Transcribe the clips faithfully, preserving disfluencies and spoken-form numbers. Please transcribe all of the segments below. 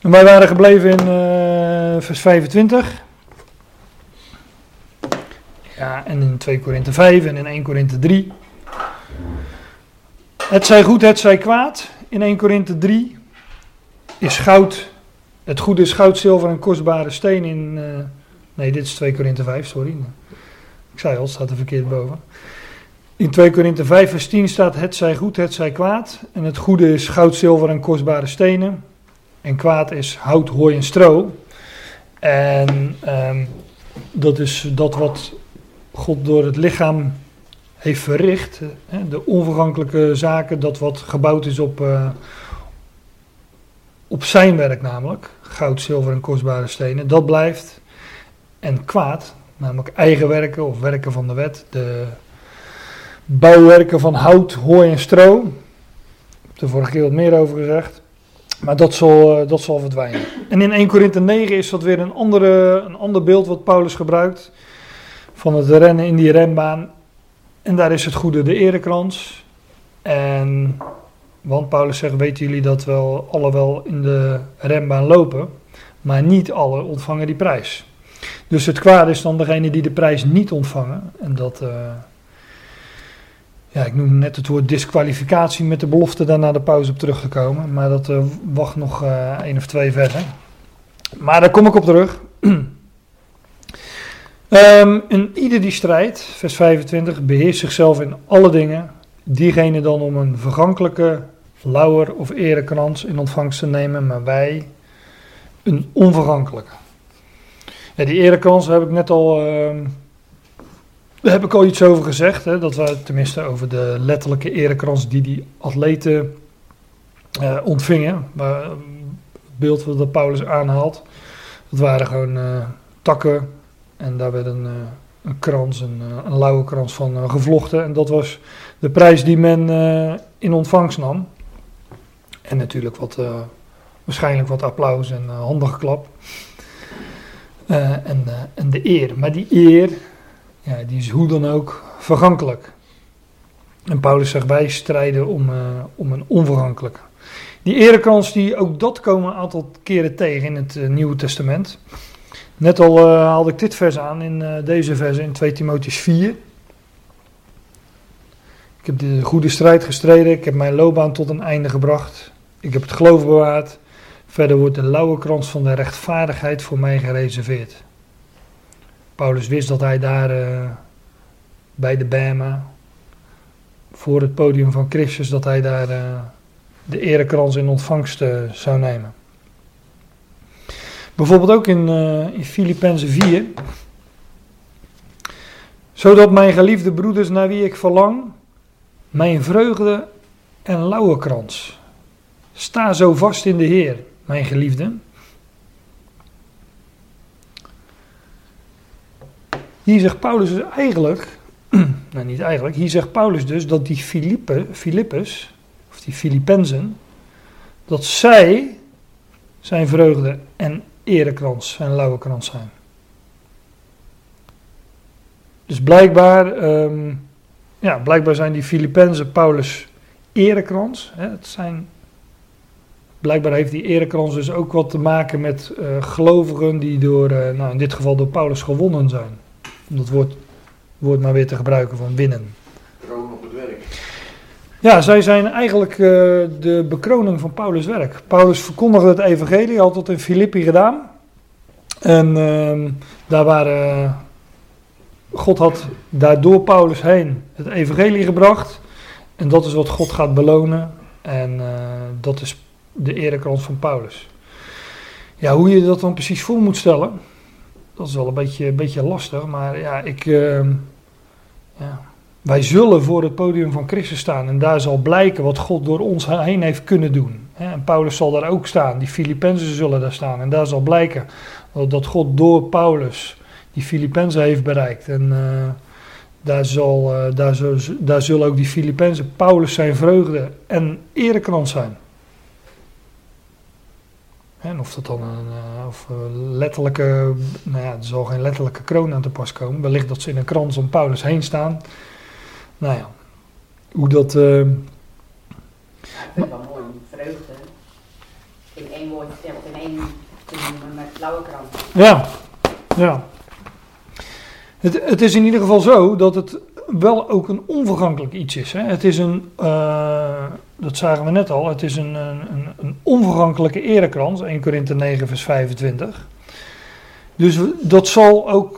En wij waren gebleven in uh, vers vijfentwintig. Ja, en in twee Korinthe vijf en in één Korinthe drie. Het zij goed, het zij kwaad. In één Korinthe drie is goud. Het goede is goud, zilver en kostbare steen in... Uh, nee, dit is twee Korinthe vijf, sorry. Ik zei al, het staat er verkeerd boven. In twee Korinthe vijf vers tien staat het zij goed, het zij kwaad. En het goede is goud, zilver en kostbare stenen. En kwaad is hout, hooi en stro. En um, dat is dat wat God door het lichaam heeft verricht. Hè, de onvergankelijke zaken, dat wat gebouwd is op, uh, op zijn werk namelijk. Goud, zilver en kostbare stenen. Dat blijft. En kwaad, namelijk eigen werken of werken van de wet. De bouwwerken van hout, hooi en stro. Ik heb er vorige keer wat meer over gezegd. Maar dat zal, dat zal verdwijnen. En in één Korinthe negen is dat weer een, andere, een ander beeld wat Paulus gebruikt. Van het rennen in die renbaan. En daar is het goede de erekrans. En, want Paulus zegt, weten jullie dat wel alle wel in de renbaan lopen. Maar niet alle ontvangen die prijs. Dus het kwaad is dan degene die de prijs niet ontvangen. En dat... Uh, Ja, ik noem net het woord disqualificatie met de belofte daar na de pauze op terug te komen. Maar dat uh, wacht nog uh, één of twee versen. Maar daar kom ik op terug. um, en ieder die strijdt, vers vijfentwintig, beheerst zichzelf in alle dingen. Diegene dan om een vergankelijke lauwer of erekrans in ontvangst te nemen, maar wij een onvergankelijke. Ja, die erekrans, daar heb ik net al... Uh, Daar heb ik al iets over gezegd, hè, dat we tenminste over de letterlijke erekrans die die atleten uh, ontvingen. Maar het beeld wat Paulus aanhaalt, dat waren gewoon uh, takken en daar werd een, uh, een krans, een, uh, een lauwe krans van uh, gevlochten. En dat was de prijs die men uh, in ontvangst nam. En natuurlijk wat, uh, waarschijnlijk wat applaus en uh, handengeklap. Uh, en, uh, en de eer, maar die eer... Ja, die is hoe dan ook vergankelijk. En Paulus zegt, wij strijden om, uh, om een onvergankelijke. Die erekrans, die, ook dat komen een aantal keren tegen in het uh, Nieuwe Testament. Net al uh, haalde ik dit vers aan in uh, deze vers in twee Timotheüs vier. Ik heb de goede strijd gestreden, ik heb mijn loopbaan tot een einde gebracht. Ik heb het geloof bewaard. Verder wordt de lauwe krans van de rechtvaardigheid voor mij gereserveerd. Paulus wist dat hij daar uh, bij de Bema, voor het podium van Christus, dat hij daar uh, de erekrans in ontvangst uh, zou nemen. Bijvoorbeeld ook in, uh, in Filippenzen vier. Zodat mijn geliefde broeders naar wie ik verlang, mijn vreugde en lauwe krans. Sta zo vast in de Heer, mijn geliefde. Hier zegt Paulus dus eigenlijk, nou niet eigenlijk, hier zegt Paulus dus dat die Filippe, Filippus, of die Filippenzen, dat zij zijn vreugde en erekrans, zijn lauwe krans zijn. Dus blijkbaar, um, ja, blijkbaar zijn die Filippenzen Paulus erekrans. Hè, het zijn, blijkbaar heeft die erekrans dus ook wat te maken met uh, gelovigen die door, uh, nou in dit geval door Paulus gewonnen zijn. Om dat woord, woord maar weer te gebruiken van winnen. Kroon op het werk. Ja, zij zijn eigenlijk uh, de bekroning van Paulus' werk. Paulus verkondigde het evangelie, had dat in Filippi gedaan. En uh, daar waren, uh, God had daar door Paulus heen het evangelie gebracht. En dat is wat God gaat belonen. En uh, dat is de erekrans van Paulus. Ja, hoe je dat dan precies voor moet stellen... Dat is wel een beetje, een beetje lastig, maar ja, ik, uh, ja, wij zullen voor het podium van Christus staan en daar zal blijken wat God door ons heen heeft kunnen doen. En Paulus zal daar ook staan, die Filippenzen zullen daar staan en daar zal blijken dat God door Paulus die Filippenzen heeft bereikt. En uh, daar, zal, uh, daar, zal, daar zullen ook die Filippenzen Paulus zijn vreugde en erekrans zijn. En of dat dan een uh, of letterlijke, nou ja, er zal geen letterlijke kroon aan te pas komen. Wellicht dat ze in een krans om Paulus heen staan. Nou ja, hoe dat... Uh, ik vind het wel mooi, vreugde. In één woord ja, wat in één te noemen met blauwe krant. Ja, ja. Het, het is in ieder geval zo dat het wel ook een onvergankelijk iets is. Hè? Het is een, uh, dat zagen we net al, het is een, een, een onvergankelijke erekrans, Eerste Korinthe negen vers vijfentwintig. Dus dat zal ook,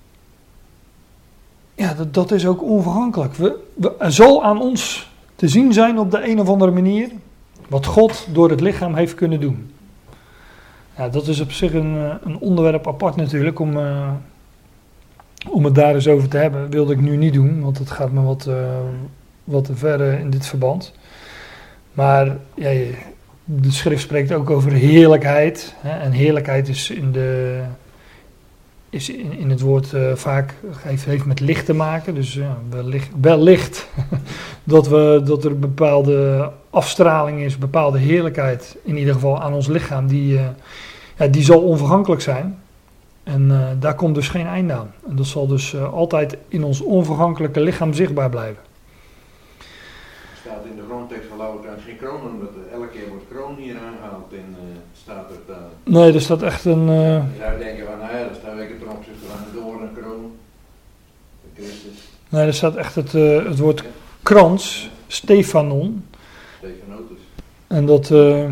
ja, dat, dat is ook onvergankelijk. We, we, er zal aan ons te zien zijn op de een of andere manier wat God door het lichaam heeft kunnen doen. Ja, dat is op zich een, een onderwerp apart natuurlijk om, uh, om het daar eens over te hebben. Dat wilde ik nu niet doen, want het gaat me wat, uh, wat te ver uh, in dit verband. Maar ja, de schrift spreekt ook over heerlijkheid. Hè, en heerlijkheid is in, de, is in, in het woord uh, vaak heeft, heeft met licht te maken. Dus ja, wellicht, wellicht dat, we, dat er een bepaalde afstraling is, bepaalde heerlijkheid in ieder geval aan ons lichaam. Die, uh, ja, die zal onvergankelijk zijn. En uh, daar komt dus geen einde aan. En dat zal dus uh, altijd in ons onvergankelijke lichaam zichtbaar blijven. Er staat in de grondtekst van Lauwerkrans geen kroon, omdat elke keer wordt kroon hier aangehaald en uh, staat er daar. Nee, er staat echt een... Uh... Je zou denken van, nou ja, dat staat weer ten opzichte van een doornkroon. De Christus. Nee, er staat echt het, uh, het woord krans, Stephanon. Stephanotus. En dat... Uh...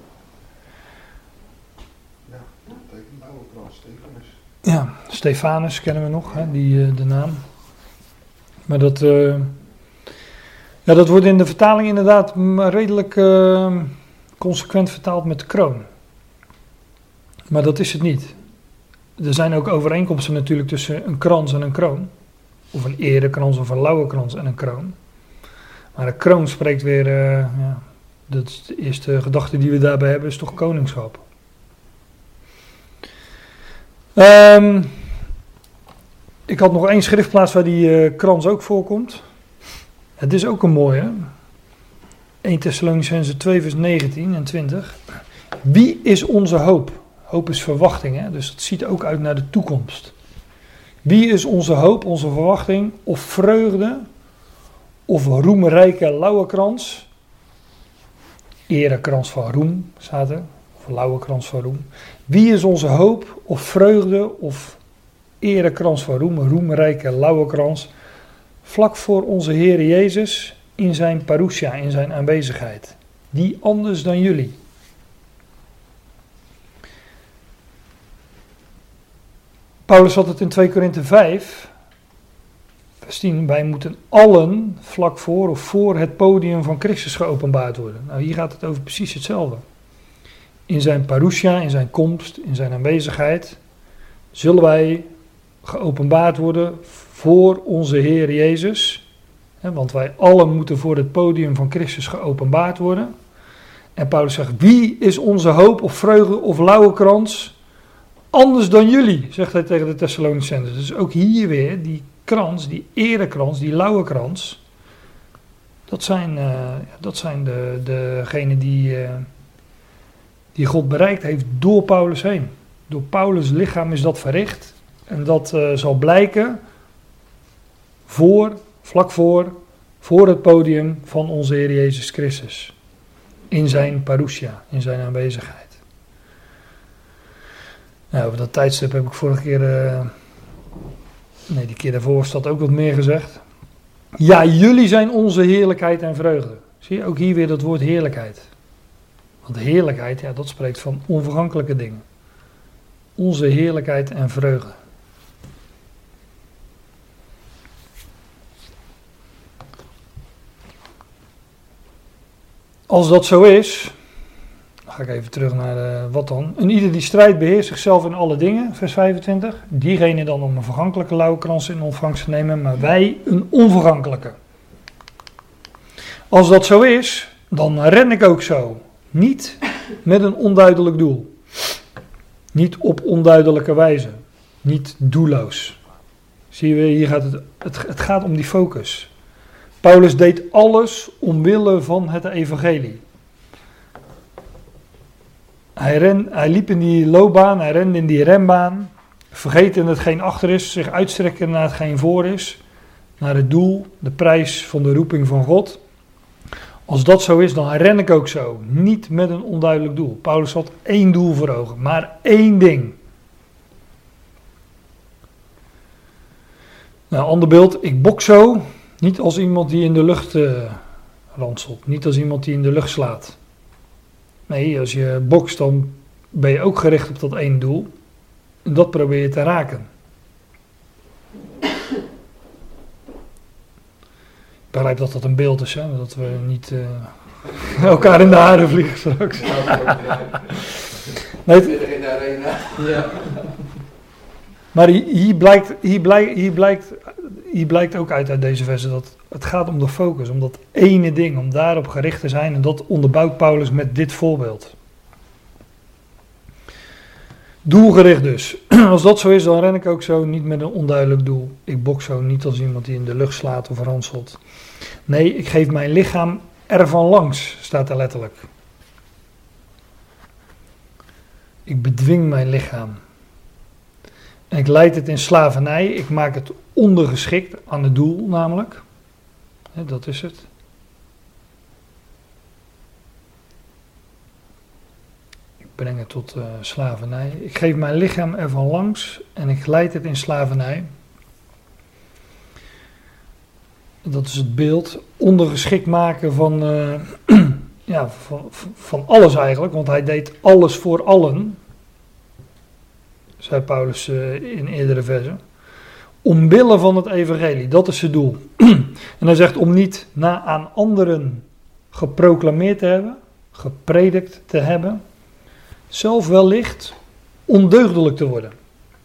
Ja, Stephanus kennen we nog, hè, die, uh, de naam. Maar dat, uh, ja, dat wordt in de vertaling inderdaad redelijk uh, consequent vertaald met kroon. Maar dat is het niet. Er zijn ook overeenkomsten natuurlijk tussen een krans en een kroon. Of een erekrans of een lauwerkrans en een kroon. Maar een kroon spreekt weer, uh, ja, dat is de eerste gedachte die we daarbij hebben, is toch koningschap. Um, ik had nog één schriftplaats waar die uh, krans ook voorkomt. Het is ook een mooie. Eerste Thessalonicenzen twee vers negentien en twintig. Wie is onze hoop? Hoop is verwachting, hè? Dus het ziet ook uit naar de toekomst. Wie is onze hoop, onze verwachting, of vreugde, of roemrijke lauwerkrans? Erekrans van roem, staat er. Of lauwerkrans van roem. Wie is onze hoop, of vreugde, of erekrans van roem, roemrijke lauwerkrans, vlak voor onze Heer Jezus in zijn parousia, in zijn aanwezigheid. Die anders dan jullie. Paulus had het in twee Korinthe vijf, vers tien, wij moeten allen vlak voor of voor het podium van Christus geopenbaard worden. Nou, hier gaat het over precies hetzelfde. In zijn parousia, in zijn komst, in zijn aanwezigheid, zullen wij geopenbaard worden voor onze Heer Jezus. Want wij allen moeten voor het podium van Christus geopenbaard worden. En Paulus zegt, wie is onze hoop of vreugde of lauwerkrans anders dan jullie, zegt hij tegen de Thessalonicenzen. Dus ook hier weer, die krans, die erekrans, die lauwerkrans, dat zijn, uh, dat zijn de, degenen die... Uh, die God bereikt heeft door Paulus heen. Door Paulus' lichaam is dat verricht. En dat uh, zal blijken voor, vlak voor, voor het podium van onze Heer Jezus Christus. In zijn parousia, in zijn aanwezigheid. Nou, over dat tijdstip heb ik vorige keer, uh, nee, die keer daarvoor staat ook wat meer gezegd. Ja, jullie zijn onze heerlijkheid en vreugde. Zie je ook hier weer dat woord heerlijkheid. Want heerlijkheid, ja, dat spreekt van onvergankelijke dingen. Onze heerlijkheid en vreugde. Als dat zo is, dan ga ik even terug naar de, wat dan. En ieder die strijdt beheerst zichzelf in alle dingen, vers vijfentwintig. Diegene dan om een vergankelijke lauwerkrans in ontvangst te nemen, maar wij een onvergankelijke. Als dat zo is, dan ren ik ook zo. Niet met een onduidelijk doel. Niet op onduidelijke wijze. Niet doelloos. Zie je, hier gaat het, het, het gaat om die focus. Paulus deed alles omwille van het evangelie. Hij, ren, hij liep in die loopbaan, hij rende in die renbaan. Vergeten hetgeen achter is, zich uitstrekken naar hetgeen voor is. Naar het doel, de prijs van de roeping van God. Als dat zo is, dan ren ik ook zo. Niet met een onduidelijk doel. Paulus had één doel voor ogen, maar één ding. Nou, ander beeld. Ik bok zo. Niet als iemand die in de lucht uh, ranselt. Niet als iemand die in de lucht slaat. Nee, als je bokst, dan ben je ook gericht op dat één doel. En dat probeer je te raken. Ik begrijp dat dat een beeld is, hè? Dat we niet uh, elkaar in de haren vliegen straks. Nee, het, in de arena. Ja. Maar hier, hier, blijkt, hier, blijkt, hier, blijkt, hier blijkt ook uit uit deze versen dat het gaat om de focus, om dat ene ding, om daarop gericht te zijn. En dat onderbouwt Paulus met dit voorbeeld. Doelgericht dus. Als dat zo is, dan ren ik ook zo, niet met een onduidelijk doel. Ik bok zo niet als iemand die in de lucht slaat of ranselt. Nee, ik geef mijn lichaam ervan langs, staat er letterlijk. Ik bedwing mijn lichaam. En ik leid het in slavernij. Ik maak het ondergeschikt aan het doel namelijk. He, dat is het. Ik breng het tot uh, slavernij. Ik geef mijn lichaam ervan langs en ik leid het in slavernij. Dat is het beeld. Ondergeschikt maken van, uh, ja, van, van alles eigenlijk. Want hij deed alles voor allen. Zei Paulus uh, in eerdere versen. Omwille van het evangelie. Dat is zijn doel. En hij zegt om niet na aan anderen geproclameerd te hebben. Gepredikt te hebben. Zelf wellicht ondeugdelijk te worden.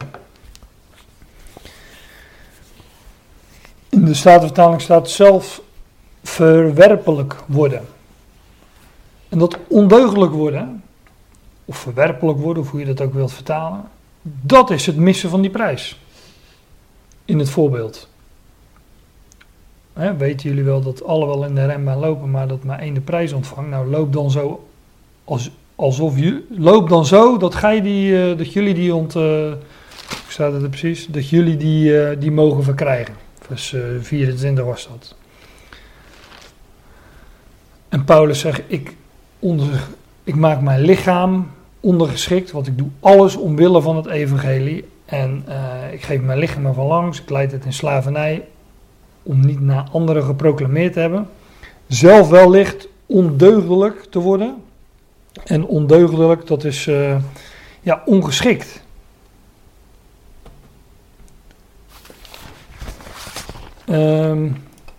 In de Statenvertaling staat zelf verwerpelijk worden. En dat ondeugdelijk worden, of verwerpelijk worden, of hoe je dat ook wilt vertalen, dat is het missen van die prijs. In het voorbeeld. He, weten jullie wel dat alle wel in de renbaan lopen, maar dat maar één de prijs ontvangt? Nou, loop dan zo, als, alsof je, loop dan zo dat, gij die, uh, dat jullie die ont, uh, hoe staat het er precies, dat jullie die, uh, die mogen verkrijgen. Vers uh, vierentwintig was dat. En Paulus zegt, ik, onder, ik maak mijn lichaam ondergeschikt, want ik doe alles omwille van het evangelie. En uh, ik geef mijn lichaam ervan langs, ik leid het in slavernij, om niet naar anderen geproclameerd te hebben. Zelf wellicht ondeugdelijk te worden. En ondeugdelijk, dat is uh, ja, ongeschikt. Um,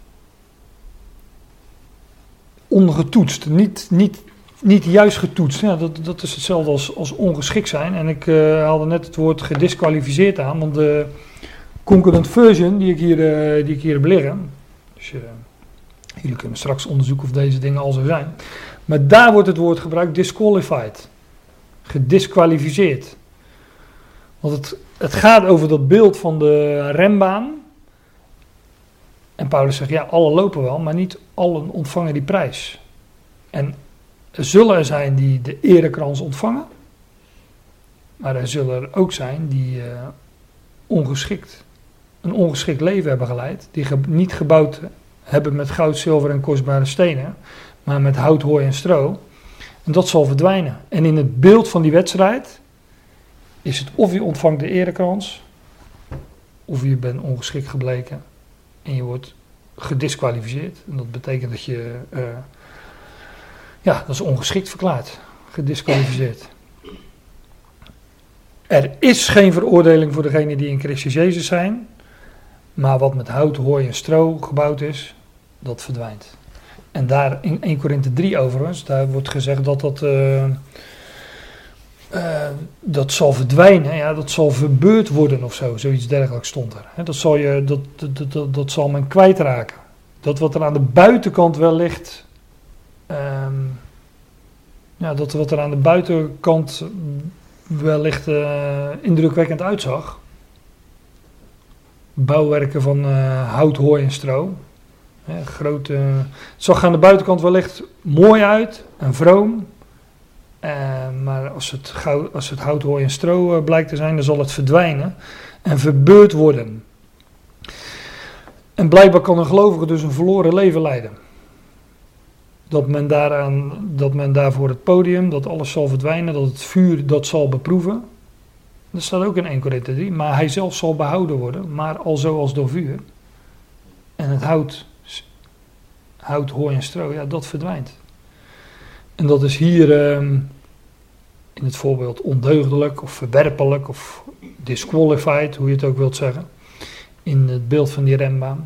ongetoetst, niet, niet, niet juist getoetst. Ja, dat, dat is hetzelfde als, als ongeschikt zijn. En ik uh, haalde net het woord gedisqualificeerd aan, want de concurrent version die ik hier, uh, die ik hier heb liggen, dus uh, jullie kunnen straks onderzoeken of deze dingen al zo zijn, maar daar wordt het woord gebruikt disqualified, gedisqualificeerd. Want het, het gaat over dat beeld van de renbaan. En Paulus zegt, ja, alle lopen wel, maar niet allen ontvangen die prijs. En er zullen er zijn die de erekrans ontvangen, maar er zullen er ook zijn die uh, ongeschikt, een ongeschikt leven hebben geleid, die ge- niet gebouwd hebben met goud, zilver en kostbare stenen, maar met hout, hooi en stro. En dat zal verdwijnen. En in het beeld van die wedstrijd is het of je ontvangt de erekrans, of je bent ongeschikt gebleken en je wordt gedisqualificeerd. En dat betekent dat je, uh, ja, dat is ongeschikt verklaard, gedisqualificeerd. Er is geen veroordeling voor degenen die in Christus Jezus zijn, maar wat met hout, hooi en stro gebouwd is, dat verdwijnt. En daar in Eerste Korinthe drie overigens, daar wordt gezegd dat dat, uh, uh, dat zal verdwijnen, ja, dat zal verbeurd worden of zo, zoiets dergelijks stond er. He, dat, zal je, dat, dat, dat, dat zal men kwijtraken. Dat wat er aan de buitenkant wel ligt, um, ja, dat wat er aan de buitenkant wellicht uh, indrukwekkend uitzag, bouwwerken van uh, hout, hooi en stro. He, grote, het zag aan de buitenkant wellicht mooi uit en vroom. Uh, maar als het, goud, als het hout, hooi en stro uh, blijkt te zijn, dan zal het verdwijnen en verbeurd worden. En blijkbaar kan een gelovige dus een verloren leven leiden. dat men, daaraan, dat men daarvoor het podium, dat alles zal verdwijnen, dat het vuur dat zal beproeven. Dat staat ook in Eerste Korinthe drie. Maar hij zelf zal behouden worden, maar alzo als door vuur. En het hout, hout, hooi en stro, ja, dat verdwijnt. En dat is hier um, in het voorbeeld ondeugdelijk of verwerpelijk of disqualified, hoe je het ook wilt zeggen. In het beeld van die rembaan.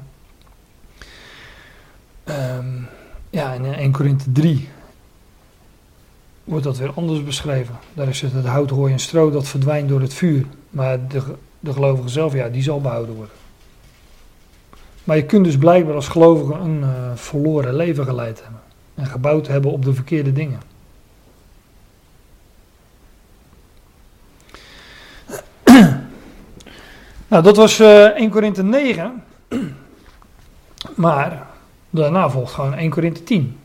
Um, ja, in Eerste Korinthe drie wordt dat weer anders beschreven. Daar is het het hout, hooi en stro dat verdwijnt door het vuur. Maar de, de gelovige zelf, ja, die zal behouden worden. Maar je kunt dus blijkbaar als gelovige een uh, verloren leven geleid hebben. En gebouwd hebben op de verkeerde dingen. Nou, dat was uh, Eerste Korinthe negen. Maar daarna volgt gewoon Eerste Korinthe tien.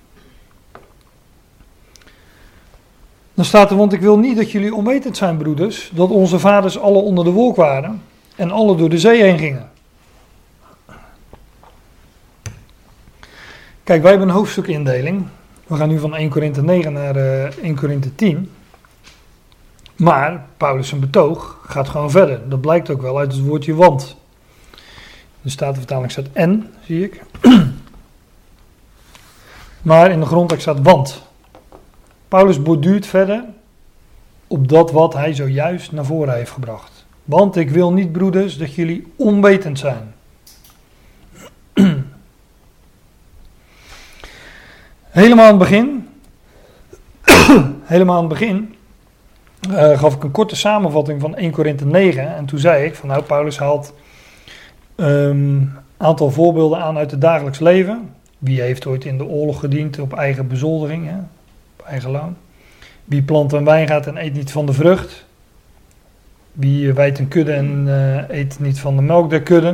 Dan staat er, want ik wil niet dat jullie onwetend zijn, broeders, dat onze vaders alle onder de wolk waren en alle door de zee heen gingen. Kijk, wij hebben een hoofdstukindeling. We gaan nu van Eerste Korinthe negen naar uh, Eerste Korinthe tien. Maar Paulus' zijn betoog gaat gewoon verder. Dat blijkt ook wel uit het woordje want. In de Statenvertaling staat en, zie ik. Maar in de grondtekst staat want. Paulus borduurt verder op dat wat hij zojuist naar voren heeft gebracht. Want ik wil niet, broeders, dat jullie onwetend zijn. Helemaal aan het begin, helemaal aan het begin uh, gaf ik een korte samenvatting van Eerste Korinthe negen. En toen zei ik van nou, Paulus haalt een um, aantal voorbeelden aan uit het dagelijks leven. Wie heeft ooit in de oorlog gediend op eigen bezoldering, hè? Op eigen loon. Wie plant een wijngaard en eet niet van de vrucht. Wie wijdt een kudde en uh, eet niet van de melk der kudde.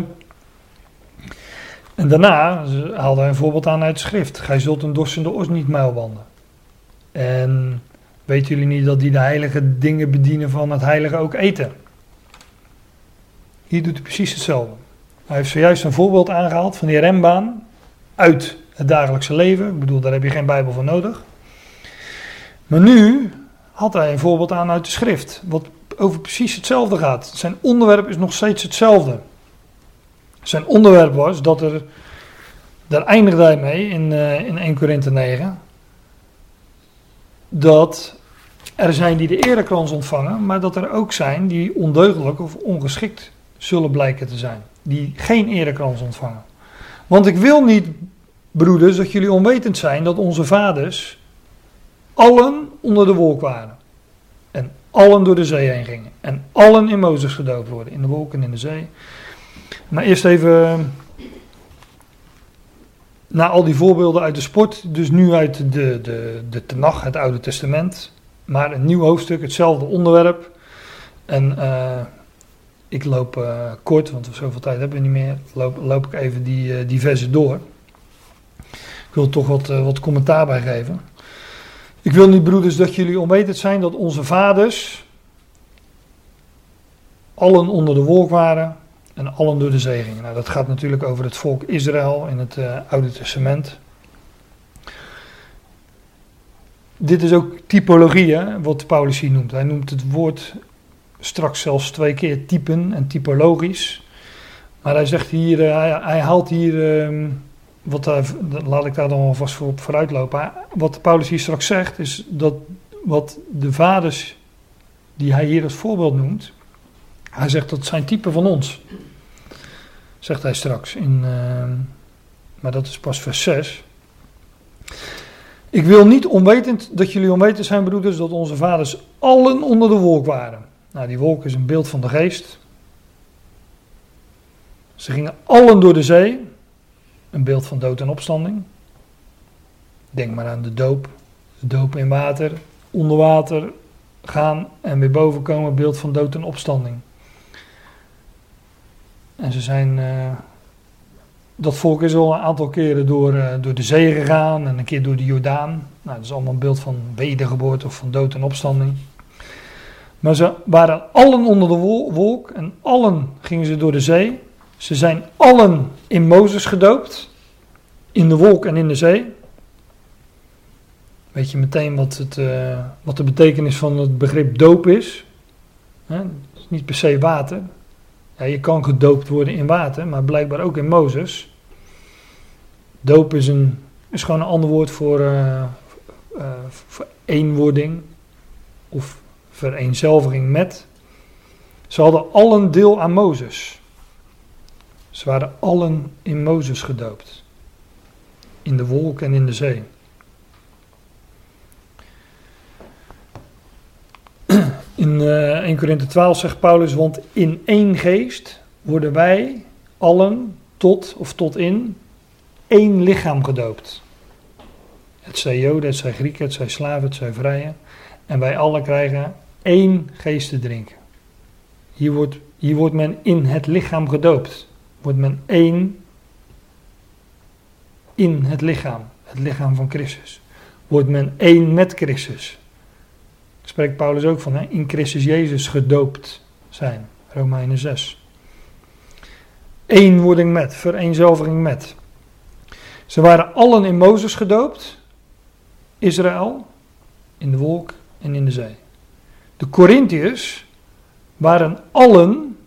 En daarna haalde hij een voorbeeld aan uit de schrift. Gij zult een dorstende os niet muilbanden. En weten jullie niet dat die de heilige dingen bedienen van het heilige ook eten? Hier doet hij precies hetzelfde. Hij heeft zojuist een voorbeeld aangehaald van die rembaan uit het dagelijkse leven. Ik bedoel, daar heb je geen Bijbel voor nodig. Maar nu had hij een voorbeeld aan uit de schrift, wat over precies hetzelfde gaat. Zijn onderwerp is nog steeds hetzelfde. Zijn onderwerp was dat er, daar eindigde hij mee in, uh, in Eerste Korinthe negen, dat er zijn die de erekrans ontvangen, maar dat er ook zijn die ondeugdelijk of ongeschikt zullen blijken te zijn. Die geen erekrans ontvangen. Want ik wil niet, broeders, dat jullie onwetend zijn dat onze vaders allen onder de wolk waren. En allen door de zee heen gingen. En allen in Mozes gedoopt worden. In de wolk en in de zee. Maar eerst even na al die voorbeelden uit de sport. Dus nu uit de, de, de Tenach, het Oude Testament. Maar een nieuw hoofdstuk, hetzelfde onderwerp. En uh, ik loop uh, kort, want we zoveel tijd hebben we niet meer. Loop, loop ik even die, uh, die versen door. Ik wil er toch wat, uh, wat commentaar bij geven. Ik wil niet, broeders, dat jullie onwetend zijn dat onze vaders allen onder de wolk waren en allen door de zee gingen. Nou, dat gaat natuurlijk over het volk Israël in het uh, Oude Testament. Dit is ook typologie, hè, wat Paulus hier noemt. Hij noemt het woord straks zelfs twee keer typen en typologisch. Maar hij zegt hier, uh, hij, hij haalt hier, uh, wat hij, laat ik daar dan alvast voor op vooruit lopen. Wat Paulus hier straks zegt, is dat wat de vaders die hij hier als voorbeeld noemt, hij zegt dat zijn typen van ons. Zegt hij straks. In, uh, maar dat is pas vers zes. Ik wil niet onwetend dat jullie onwetend zijn, broeders, dat onze vaders allen onder de wolk waren. Nou, die wolk is een beeld van de geest. Ze gingen allen door de zee. Een beeld van dood en opstanding. Denk maar aan de doop. De doop in water, onder water gaan en weer boven komen. Beeld van dood en opstanding. En ze zijn, uh, dat volk is al een aantal keren door, uh, door de zee gegaan en een keer door de Jordaan. Nou, dat is allemaal een beeld van wedergeboorte of van dood en opstanding. Maar ze waren allen onder de wolk en allen gingen ze door de zee. Ze zijn allen in Mozes gedoopt, in de wolk en in de zee. weet je meteen wat, het, uh, wat de betekenis van het begrip doop is. Hè? Het is niet per se water. Ja, je kan gedoopt worden in water, maar blijkbaar ook in Mozes. Doop is, een, is gewoon een ander woord voor, uh, uh, voor eenwording of vereenzelviging met. Ze hadden allen deel aan Mozes. Ze waren allen in Mozes gedoopt. In de wolk en in de zee. In uh, Eerste Korinthe twaalf zegt Paulus, want in één geest worden wij allen tot of tot in één lichaam gedoopt. Het zij Joden, het zij Grieken, het zij slaven, het zij vrijen. En wij allen krijgen één geest te drinken. Hier wordt, hier wordt men in het lichaam gedoopt. Wordt men één in het lichaam. Het lichaam van Christus. Wordt men één met Christus. Spreekt Paulus ook van, hè? In Christus Jezus gedoopt zijn. Romeinen zes. Eenwording met, vereenzelviging met. Ze waren allen in Mozes gedoopt. Israël, in de wolk en in de zee. De Korintiërs waren allen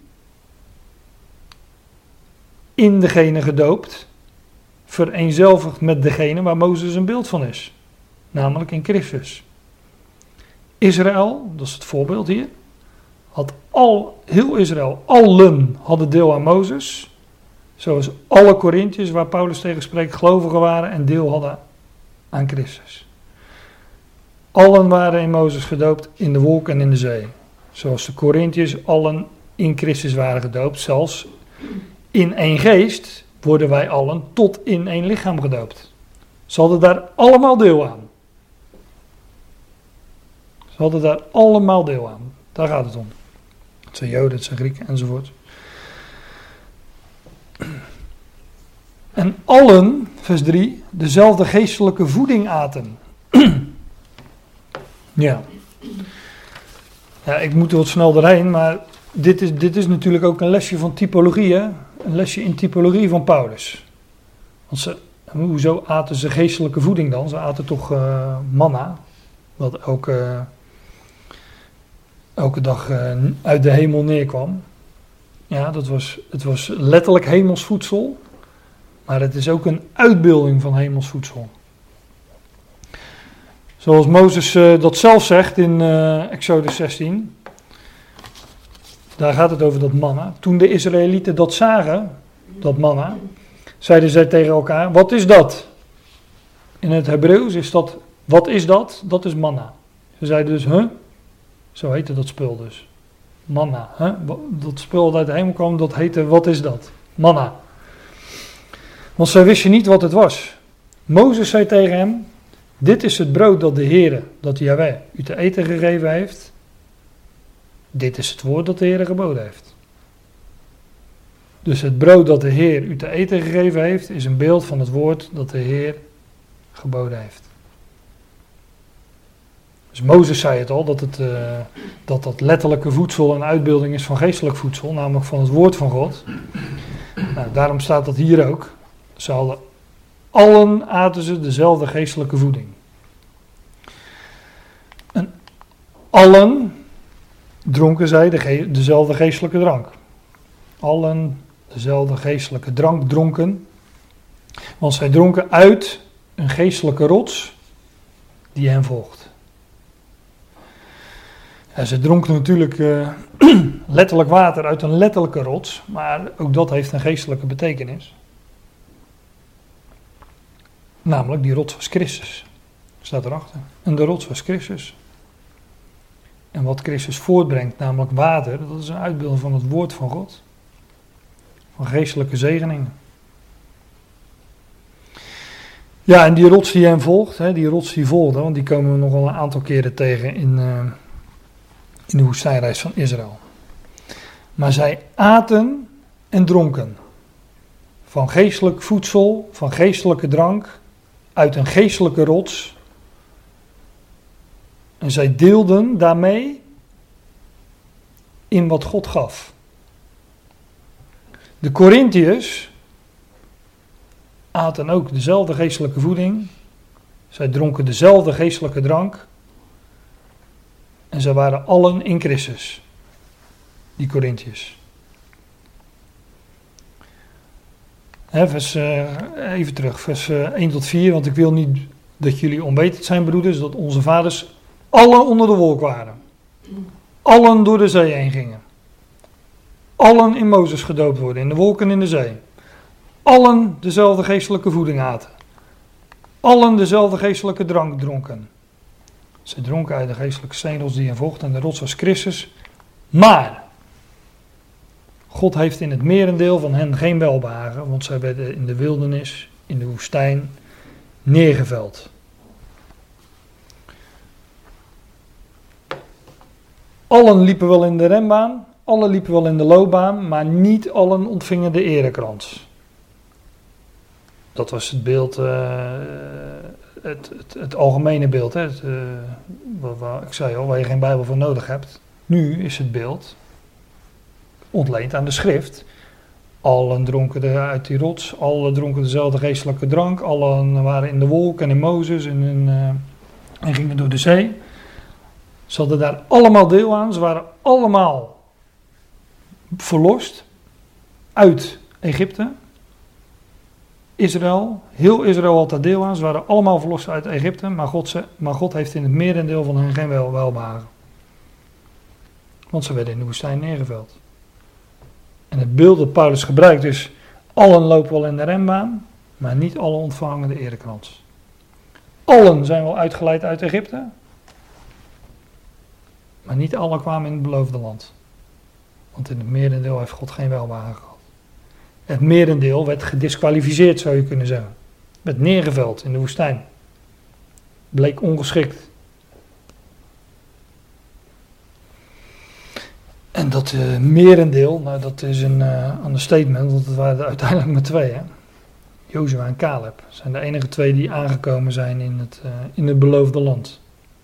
in degene gedoopt, vereenzelvigd met degene waar Mozes een beeld van is. Namelijk in Christus. Israël, dat is het voorbeeld hier, had al, heel Israël, allen hadden deel aan Mozes. Zoals alle Korintiërs, waar Paulus tegen spreekt, gelovigen waren en deel hadden aan Christus. Allen waren in Mozes gedoopt in de wolk en in de zee. Zoals de Korintiërs allen in Christus waren gedoopt. Zelfs in één geest worden wij allen tot in één lichaam gedoopt. Ze hadden daar allemaal deel aan. Ze hadden daar allemaal deel aan. Daar gaat het om. Het zijn Joden, het zijn Grieken enzovoort. En allen, vers drie, dezelfde geestelijke voeding aten. Ja. Ja, ik moet er wat snel doorheen, maar dit is, dit is natuurlijk ook een lesje van typologie, hè? Een lesje in typologie van Paulus. Want ze, hoezo aten ze geestelijke voeding dan? Ze aten toch uh, manna, wat elke, elke dag uh, uit de hemel neerkwam. Ja, dat was, het was letterlijk hemels voedsel, maar het is ook een uitbeelding van hemels voedsel. Zoals Mozes uh, dat zelf zegt in uh, Exodus zestien. Daar gaat het over dat manna. Toen de Israëlieten dat zagen, dat manna, zeiden zij tegen elkaar, wat is dat? In het Hebreeuws is dat, wat is dat? Dat is manna. Ze zeiden dus, huh? Zo heette dat spul dus. Manna. Huh? Dat spul dat uit de hemel kwam, dat heette, wat is dat? Manna. Want zij wisten niet wat het was. Mozes zei tegen hem, dit is het brood dat de Heere, dat Yahweh, u te eten gegeven heeft. Dit is het woord dat de Heere geboden heeft. Dus het brood dat de Heer u te eten gegeven heeft, is een beeld van het woord dat de Heer geboden heeft. Dus Mozes zei het al, dat, het, uh, dat dat letterlijke voedsel een uitbeelding is van geestelijk voedsel, namelijk van het woord van God. Nou, daarom staat dat hier ook. Ze hadden allen aten ze dezelfde geestelijke voeding. En allen dronken zij de ge- dezelfde geestelijke drank. Allen dezelfde geestelijke drank dronken. Want zij dronken uit een geestelijke rots die hen volgt. Ja, ze dronken natuurlijk uh, letterlijk water uit een letterlijke rots. Maar ook dat heeft een geestelijke betekenis. Namelijk, die rots was Christus. Staat erachter. En de rots was Christus. En wat Christus voortbrengt, namelijk water, dat is een uitbeelding van het woord van God. Van geestelijke zegeningen. Ja, en die rots die hen volgt, hè, die rots die volgde, want die komen we nog al een aantal keren tegen in, uh, in de woestijnreis van Israël. Maar zij aten en dronken. Van geestelijk voedsel, van geestelijke drank, uit een geestelijke rots. En zij deelden daarmee in wat God gaf. De Korintiërs aten ook dezelfde geestelijke voeding, Zij dronken dezelfde geestelijke drank. En zij waren allen in Christus. Die Korintiërs. He, vers, uh, even terug, vers uh, één tot vier. Want ik wil niet dat jullie onwetend zijn, broeders, dat onze vaders allen onder de wolk waren. Allen door de zee heen gingen. Allen in Mozes gedoopt worden, in de wolk en in de zee. Allen dezelfde geestelijke voeding aten. Allen dezelfde geestelijke drank dronken. Zij dronken uit de geestelijke steenrots die hen volgde en de rots was Christus. Maar God heeft in het merendeel van hen geen welbehagen, want zij werden in de wildernis, in de woestijn, neergeveld. Allen liepen wel in de renbaan, allen liepen wel in de loopbaan, maar niet allen ontvingen de erekrans. Dat was het beeld, uh, het, het, het algemene beeld. Hè? Het, uh, waar, waar, ik zei al, waar je geen Bijbel voor nodig hebt. Nu is het beeld ontleend aan de schrift. Allen dronken de, uit die rots, allen dronken dezelfde geestelijke drank, allen waren in de wolk en in Mozes en, in, uh, en gingen door de zee. Ze hadden daar allemaal deel aan, ze waren allemaal verlost uit Egypte. Israël, heel Israël had daar deel aan, ze waren allemaal verlost uit Egypte, maar God, ze, maar God heeft in het merendeel van hen geen wel, welbehagen. Want ze werden in de woestijn neergeveld. En het beeld dat Paulus gebruikt is, allen lopen wel in de renbaan, maar niet allen ontvangen de erekrans. Allen zijn wel uitgeleid uit Egypte, maar niet allen kwamen in het beloofde land. Want in het merendeel heeft God geen welbehagen gehad. Het merendeel werd gediskwalificeerd, zou je kunnen zeggen. Werd neergeveld in de woestijn. Bleek ongeschikt. En dat uh, merendeel, nou dat is een uh, understatement, want het waren er uiteindelijk maar twee. Hè? Jozua en Caleb zijn de enige twee die aangekomen zijn in het, uh, in het beloofde land.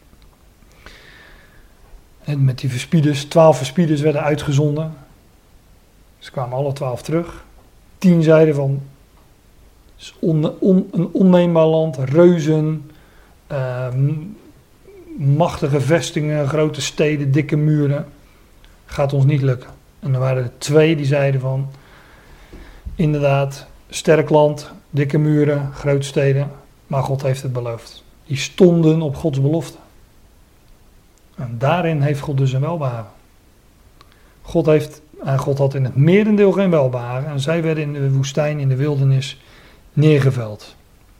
En met die verspieders, twaalf verspieders werden uitgezonden. Ze kwamen alle twaalf terug. Tien zeiden van, het is on, on, een onneembaar land, reuzen, uh, machtige vestingen, grote steden, dikke muren. Gaat ons niet lukken. En er waren er twee die zeiden van, inderdaad, sterk land, dikke muren, grote steden, maar God heeft het beloofd. Die stonden op Gods belofte. En daarin heeft God dus een welbehagen. God, heeft, en God had in het merendeel geen welbehagen en zij werden in de woestijn, in de wildernis, neergeveld.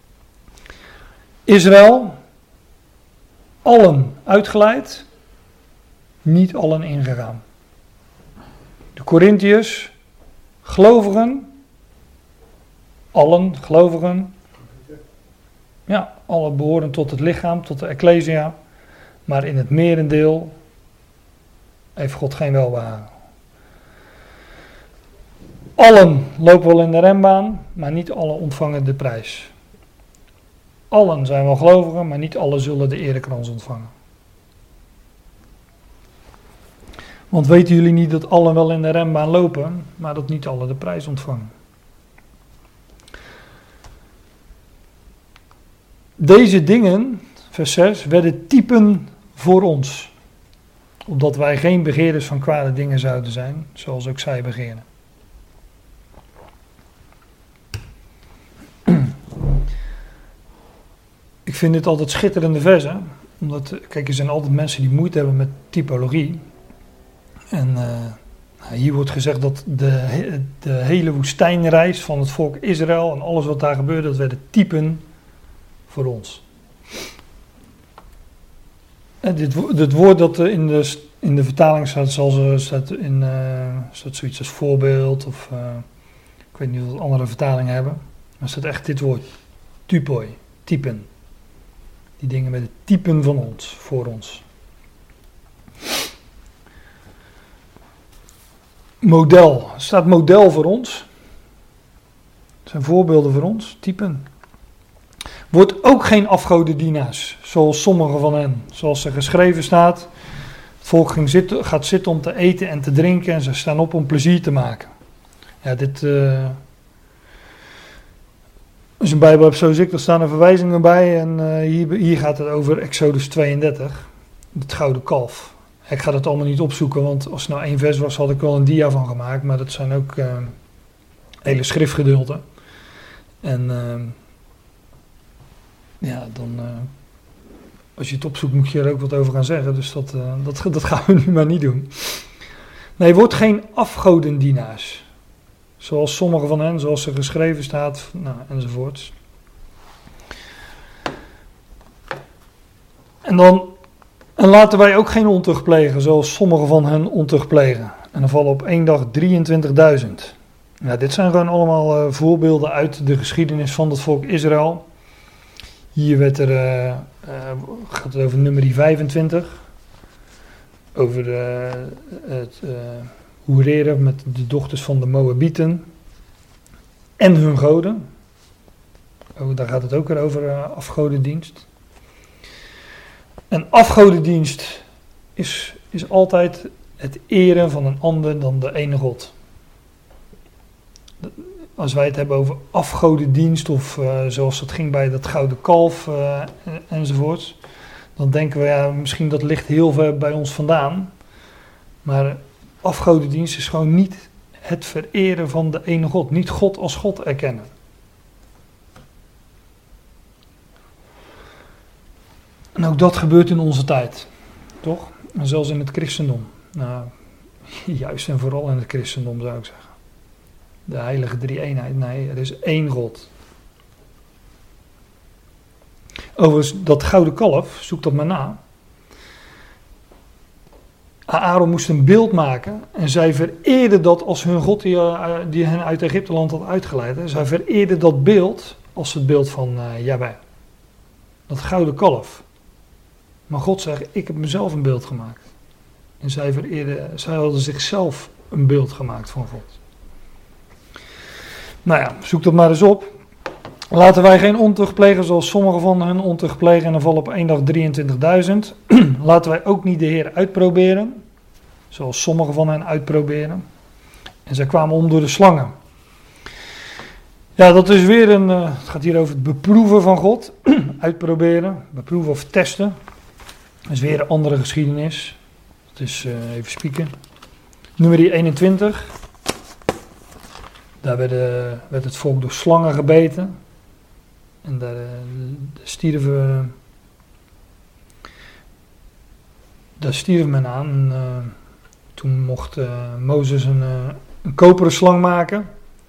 Israël, allen uitgeleid, niet allen ingegaan. De Korintiërs, gelovigen, allen gelovigen, ja, alle behoren tot het lichaam, tot de Ecclesia, maar in het merendeel heeft God geen welbehagen. Allen lopen wel in de renbaan, maar niet allen ontvangen de prijs. Allen zijn wel gelovigen, maar niet allen zullen de erekrans ontvangen. Want weten jullie niet dat allen wel in de renbaan lopen, maar dat niet allen de prijs ontvangen? Deze dingen, vers zes, werden typen voor ons, opdat wij geen begeerders van kwade dingen zouden zijn, zoals ook zij begeren. Ik vind dit altijd schitterende versen, omdat, kijk, er zijn altijd mensen die moeite hebben met typologie. En uh, hier wordt gezegd dat de, de hele woestijnreis van het volk Israël en alles wat daar gebeurde, dat werden typen voor ons. En dit, dit woord dat in de, in de vertaling staat, zoals staat in uh, staat zoiets als voorbeeld, of uh, ik weet niet of andere vertalingen hebben, maar staat echt dit woord, typoi, typen. Die dingen met het typen van ons, voor ons. Model, er staat model voor ons. Dat zijn voorbeelden voor ons, typen. Wordt ook geen afgodendienaars, zoals sommige van hen. Zoals er geschreven staat, het volk ging zitten, gaat zitten om te eten en te drinken en ze staan op om plezier te maken. Ja, dit, uh, Als je een Bijbel hebt zoals ik, dan staan er verwijzingen bij. En uh, hier, hier gaat het over Exodus tweeëndertig. Het gouden kalf. Ik ga dat allemaal niet opzoeken, want als het nou één vers was, had ik wel een dia van gemaakt. Maar dat zijn ook uh, hele schriftgedeelten. En uh, ja, dan... Uh, als je het opzoekt, moet je er ook wat over gaan zeggen. Dus dat, uh, dat, dat gaan we nu maar niet doen. Nee, word geen afgodendienaars. Zoals sommige van hen, zoals er geschreven staat, nou, enzovoorts. En dan, en laten wij ook geen ontucht plegen, zoals sommige van hen ontucht plegen. En dan vallen op één dag drieëntwintigduizend. Nou, dit zijn gewoon allemaal uh, voorbeelden uit de geschiedenis van het volk Israël. Hier werd er, uh, uh, gaat het over nummer vijfentwintig. Over uh, het uh, hoereren met de dochters van de Moabieten. En hun goden. Oh, daar gaat het ook weer over uh, afgodendienst. En afgodendienst is, is altijd het eren van een ander dan de ene God. Als wij het hebben over afgodendienst of uh, zoals het ging bij dat gouden kalf uh, enzovoorts. Dan denken we, ja, misschien dat ligt heel ver bij ons vandaan. Maar afgodendienst is gewoon niet het vereren van de ene God. Niet God als God erkennen. En ook dat gebeurt in onze tijd. Toch? En zelfs in het christendom. Nou, juist en vooral in het christendom zou ik zeggen. De heilige drie-eenheid. Nee, er is één God. Overigens, dat gouden kalf, zoek dat maar na. Aaron moest een beeld maken en zij vereerden dat als hun God die, uh, die hen uit Egypteland had uitgeleid. Hè. Zij vereerden dat beeld als het beeld van uh, Jahweh. Dat gouden kalf. Maar God zegt, ik heb mezelf een beeld gemaakt. En zij vereerden, zij hadden zichzelf een beeld gemaakt van God. Nou ja, zoek dat maar eens op. Laten wij geen ontucht plegen zoals sommigen van hen ontucht plegen en dan vallen op één dag drieëntwintigduizend. Laten wij ook niet de Heer uitproberen, zoals sommigen van hen uitproberen. En zij kwamen om door de slangen. Ja, dat is weer een, uh, het gaat hier over het beproeven van God. Uitproberen, beproeven of testen. Dat is weer een andere geschiedenis. Dat is, uh, even spieken. Nummer eenentwintig. Daar werd, uh, werd het volk door slangen gebeten. En daar, uh, daar stierven, uh, daar stierf men aan. En, uh, toen mocht uh, Mozes een, uh, een koperen slang maken.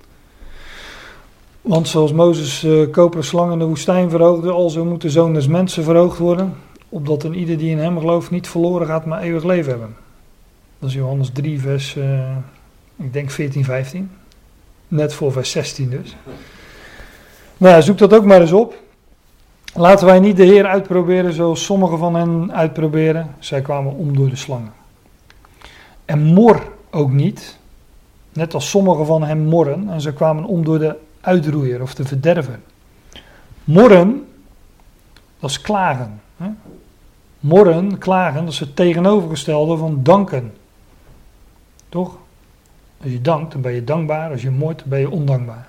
Want zoals Mozes uh, koperen slang in de woestijn verhoogde, alzo moet de Zoon des Mensen verhoogd worden. Opdat een ieder die in hem gelooft niet verloren gaat, maar eeuwig leven hebben. Dat is Johannes drie, vers, uh, ik denk veertien, vijftien. Net voor vers zestien dus. Nou ja, zoek dat ook maar eens op. Laten wij niet de Heer uitproberen zoals sommigen van hen uitproberen. Zij kwamen om door de slangen. En mor ook niet. Net als sommigen van hen morren. En zij kwamen om door de uitroeier of de verderver. Morren, dat is klagen. Hè? Morren, klagen, dat is het tegenovergestelde van danken. Toch? Als je dankt, dan ben je dankbaar. Als je mort, dan ben je ondankbaar.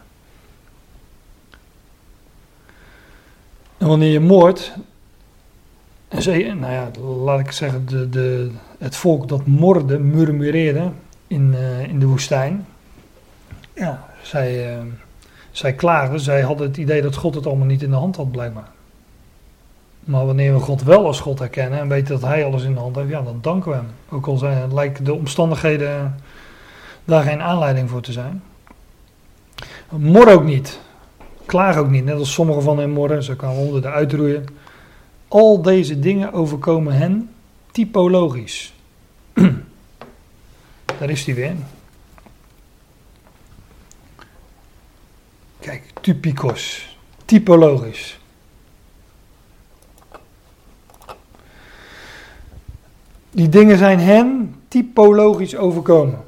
En wanneer je moordt, nou ja, laat ik zeggen, de, de, het volk dat morde, murmureerde in, uh, in de woestijn. Ja, zij, uh, zij klaagden, zij hadden het idee dat God het allemaal niet in de hand had blijkbaar. Maar wanneer we God wel als God herkennen en weten dat hij alles in de hand heeft, ja, dan danken we hem. Ook al zijn, lijken de omstandigheden daar geen aanleiding voor te zijn. Mor ook niet. Klaag ook niet, net als sommigen van hen morren, ze kwamen onder de uitroeien. Al deze dingen overkomen hen typologisch. Daar is hij weer. Kijk, typikos, typologisch. Die dingen zijn hen typologisch overkomen.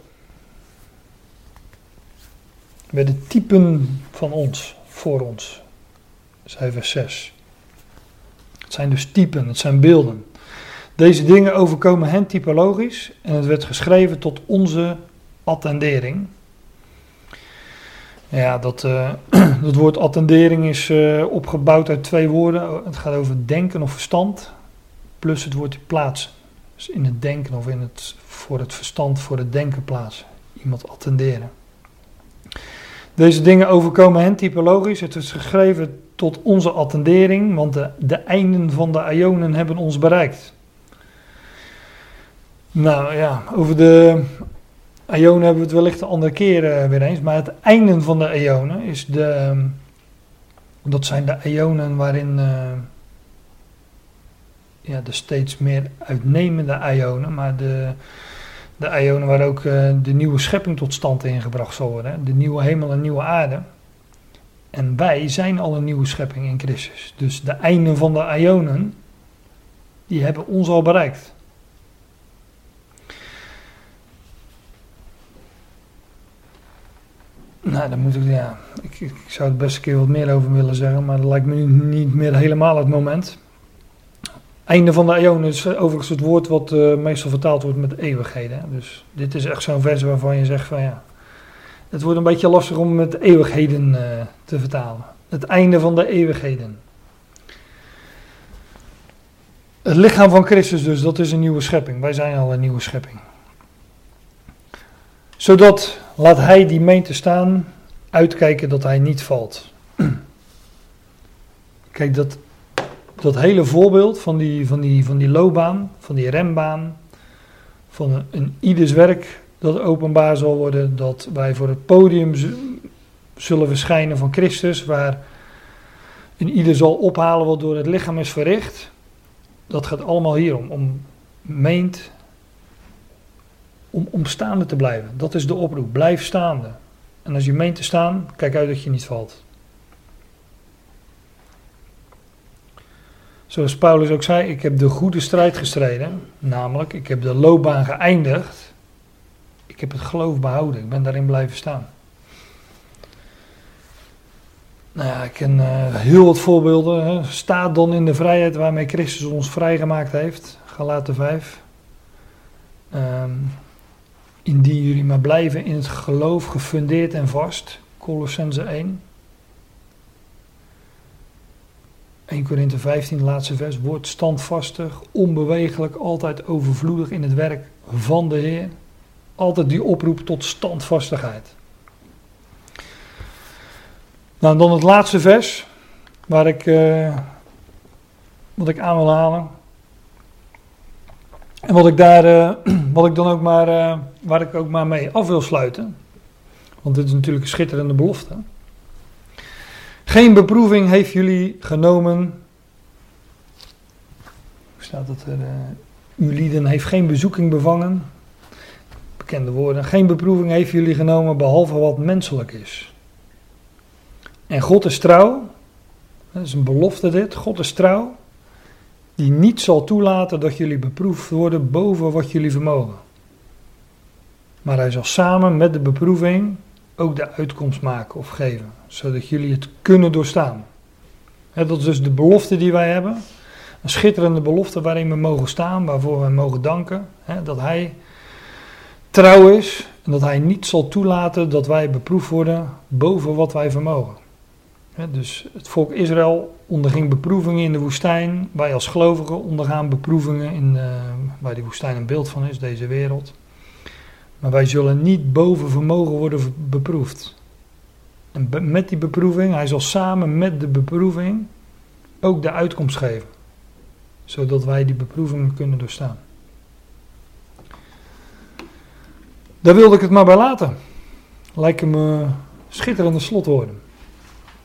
Bij de typen van ons, voor ons. Dat is vers zes. Het zijn dus typen, het zijn beelden. Deze dingen overkomen hen typologisch en het werd geschreven tot onze attendering. Ja, dat, uh, dat woord attendering is uh, opgebouwd uit twee woorden. Het gaat over denken of verstand, plus het woordje plaatsen. Dus in het denken of in het, voor het verstand, voor het denken plaatsen. Iemand attenderen. Deze dingen overkomen hen typologisch. Het is geschreven tot onze attendering, want de, de einden van de aionen hebben ons bereikt. Nou ja, over de aionen hebben we het wellicht een andere keer uh, weer eens. Maar het einden van de aionen is de, um, dat zijn de aionen waarin uh, ja, de steeds meer uitnemende aionen, maar de, de aionen waar ook uh, de nieuwe schepping tot stand ingebracht zal worden. Hè? De nieuwe hemel en nieuwe aarde. En wij zijn al een nieuwe schepping in Christus. Dus de einden van de aionen, die hebben ons al bereikt. Nou, dan moet ik, ja, ik, ik zou het best een keer wat meer over willen zeggen, maar dat lijkt me nu niet meer helemaal het moment. Einde van de aionen is overigens het woord wat uh, meestal vertaald wordt met eeuwigheden. Dus dit is echt zo'n vers waarvan je zegt van ja, het wordt een beetje lastig om met eeuwigheden uh, te vertalen. Het einde van de eeuwigheden. Het lichaam van Christus dus, dat is een nieuwe schepping. Wij zijn al een nieuwe schepping. Zodat, laat hij die meent te staan, uitkijken dat hij niet valt. Kijk, dat, dat hele voorbeeld van die, van, die, van die loopbaan, van die rembaan, van een, een ieders werk dat openbaar zal worden, dat wij voor het podium z- zullen verschijnen van Christus, waar een ieder zal ophalen wat door het lichaam is verricht. Dat gaat allemaal hierom, om meent, om, om staande te blijven. Dat is de oproep, blijf staande. En als je meent te staan, kijk uit dat je niet valt. Zoals Paulus ook zei, ik heb de goede strijd gestreden, namelijk ik heb de loopbaan geëindigd. Ik heb het geloof behouden, ik ben daarin blijven staan. Nou ja, ik ken uh, heel wat voorbeelden. Hè. Sta dan in de vrijheid waarmee Christus ons vrijgemaakt heeft. Galaten vijf. Um, indien jullie maar blijven in het geloof gefundeerd en vast. Colossenzen één. eerste Korinthe vijftien, laatste vers. Word standvastig, onbewegelijk, altijd overvloedig in het werk van de Heer. Altijd die oproep tot standvastigheid. Nou, en dan het laatste vers, waar ik, uh, wat ik aan wil halen. En wat ik daar, uh, wat ik dan ook maar, uh, waar ik ook maar mee af wil sluiten. Want dit is natuurlijk een schitterende belofte. Geen beproeving heeft jullie genomen. Hoe staat het er? Uh, uw lieden heeft geen bezoeking bevangen. Bekende woorden. Geen beproeving heeft jullie genomen behalve wat menselijk is. En God is trouw, dat is een belofte dit, God is trouw, die niet zal toelaten dat jullie beproefd worden boven wat jullie vermogen. Maar hij zal samen met de beproeving ook de uitkomst maken of geven, zodat jullie het kunnen doorstaan. He, dat is dus de belofte die wij hebben, een schitterende belofte waarin we mogen staan, waarvoor we mogen danken, he, dat hij trouw is en dat hij niet zal toelaten dat wij beproefd worden boven wat wij vermogen. He, dus het volk Israël onderging beproevingen in de woestijn. Wij als gelovigen ondergaan beproevingen in, uh, waar die woestijn een beeld van is, deze wereld. Maar wij zullen niet boven vermogen worden beproefd. En be- met die beproeving, hij zal samen met de beproeving ook de uitkomst geven. Zodat wij die beproevingen kunnen doorstaan. Daar wilde ik het maar bij laten. Lijken me schitterende slotwoorden.